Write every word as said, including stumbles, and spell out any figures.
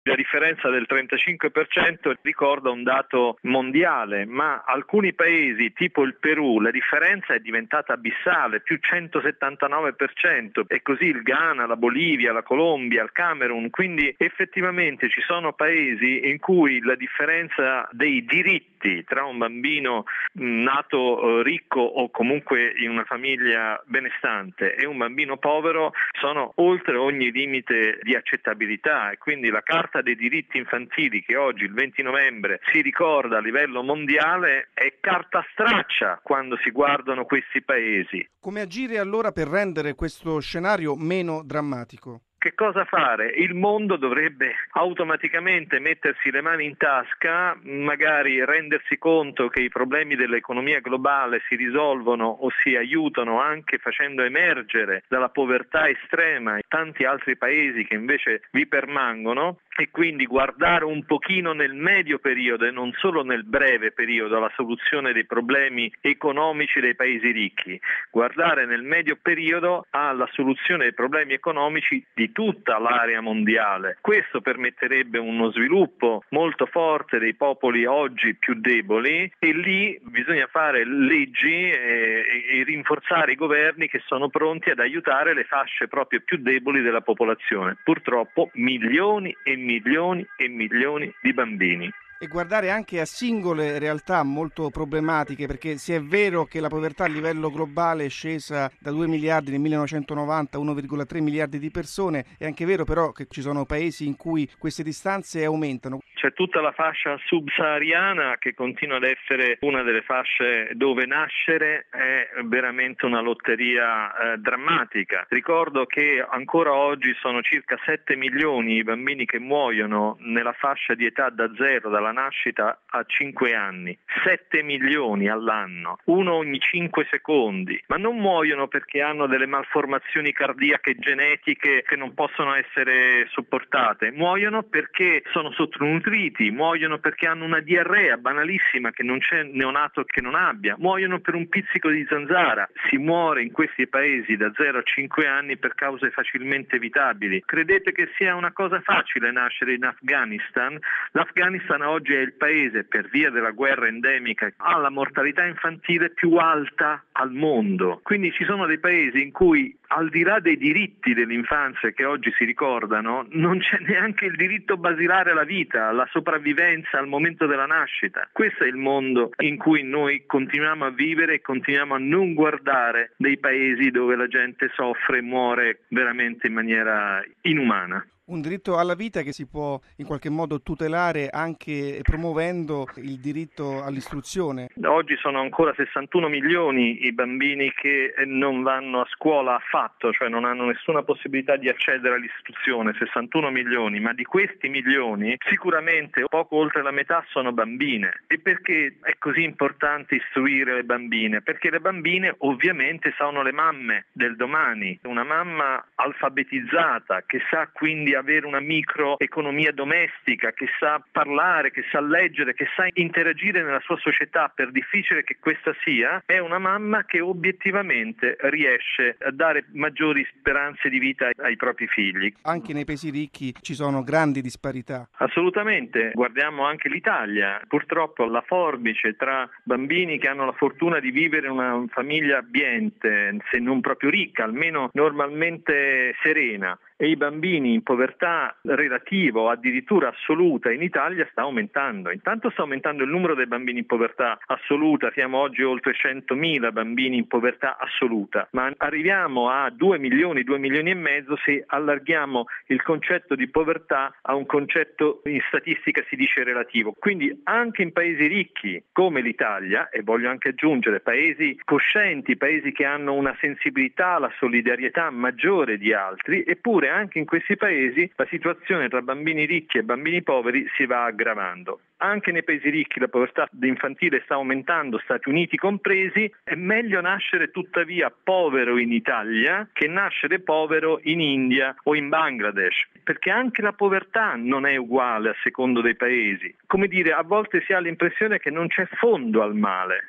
La differenza del trentacinque per cento ricorda un dato mondiale, ma alcuni paesi tipo il Perù la differenza è diventata abissale, più centosettantanove per cento, e così il Ghana, la Bolivia, la Colombia, il Camerun. Quindi effettivamente ci sono paesi in cui la differenza dei diritti tra un bambino nato ricco o comunque in una famiglia benestante e un bambino povero sono oltre ogni limite di accettabilità, e quindi la Carta dei diritti infantili, che oggi il venti novembre si ricorda a livello mondiale, è carta straccia quando si guardano questi paesi. Come agire allora per rendere questo scenario meno drammatico? Che cosa fare? Il mondo dovrebbe automaticamente mettersi le mani in tasca, magari rendersi conto che i problemi dell'economia globale si risolvono o si aiutano anche facendo emergere dalla povertà estrema tanti altri paesi che invece vi permangono, e quindi guardare un pochino nel medio periodo e non solo nel breve periodo alla soluzione dei problemi economici dei paesi ricchi, guardare nel medio periodo alla soluzione dei problemi economici di tutta l'area mondiale. Questo permetterebbe uno sviluppo molto forte dei popoli oggi più deboli, e lì bisogna fare leggi e, e rinforzare i governi che sono pronti ad aiutare le fasce proprio più deboli della popolazione. Purtroppo milioni e milioni e milioni di bambini. E guardare anche a singole realtà molto problematiche, perché se è vero che la povertà a livello globale è scesa da due miliardi nel millenovecentonovanta a uno virgola tre miliardi di persone, è anche vero però che ci sono paesi in cui queste distanze aumentano. C'è tutta la fascia subsahariana che continua ad essere una delle fasce dove nascere è veramente una lotteria eh, drammatica. Ricordo che ancora oggi sono circa sette milioni i bambini che muoiono nella fascia di età da zero, dalla nascita a cinque anni. sette milioni all'anno, uno ogni cinque secondi, ma non muoiono perché hanno delle malformazioni cardiache genetiche che non possono essere sopportate, muoiono perché sono sottonutriti, muoiono perché hanno una diarrea banalissima che non c'è neonato che non abbia, muoiono per un pizzico di zanzara. Si muore in questi paesi da zero a cinque anni per cause facilmente evitabili. Credete che sia una cosa facile nascere in Afghanistan? L'Afghanistan oggi è il paese, per via della guerra endemica, ha la mortalità infantile più alta al mondo. Quindi ci sono dei paesi in cui, al di là dei diritti dell'infanzia che oggi si ricordano, non c'è neanche il diritto basilare alla vita, alla sopravvivenza al momento della nascita. Questo è il mondo in cui noi continuiamo a vivere e continuiamo a non guardare dei paesi dove la gente soffre e muore veramente in maniera inumana. Un diritto alla vita che si può in qualche modo tutelare anche promuovendo il diritto all'istruzione. Oggi sono ancora sessantuno milioni i bambini che non vanno a scuola affatto, cioè non hanno nessuna possibilità di accedere all'istruzione, sessantuno milioni, ma di questi milioni sicuramente poco oltre la metà sono bambine. E perché è così importante istruire le bambine? Perché le bambine ovviamente sono le mamme del domani, una mamma alfabetizzata che sa quindi avere una microeconomia domestica, che sa parlare, che sa leggere, che sa interagire nella sua società, per difficile che questa sia, è una mamma che obiettivamente riesce a dare maggiori speranze di vita ai propri figli. Anche nei paesi ricchi ci sono grandi disparità. Assolutamente, guardiamo anche l'Italia. Purtroppo la forbice tra bambini che hanno la fortuna di vivere in una famiglia abbiente, se non proprio ricca, almeno normalmente serena, e i bambini in povertà relativa o addirittura assoluta in Italia sta aumentando. Intanto sta aumentando il numero dei bambini in povertà assoluta, siamo oggi oltre centomila bambini in povertà assoluta, ma arriviamo a due milioni, due milioni e mezzo se allarghiamo il concetto di povertà a un concetto in statistica si dice relativo. Quindi anche in paesi ricchi come l'Italia, e voglio anche aggiungere paesi coscienti, paesi che hanno una sensibilità alla solidarietà maggiore di altri, eppure anche in questi paesi la situazione tra bambini ricchi e bambini poveri si va aggravando. Anche nei paesi ricchi la povertà infantile sta aumentando, Stati Uniti compresi. È meglio nascere tuttavia povero in Italia che nascere povero in India o in Bangladesh, perché anche la povertà non è uguale a secondo dei paesi. Come dire, a volte si ha l'impressione che non c'è fondo al male.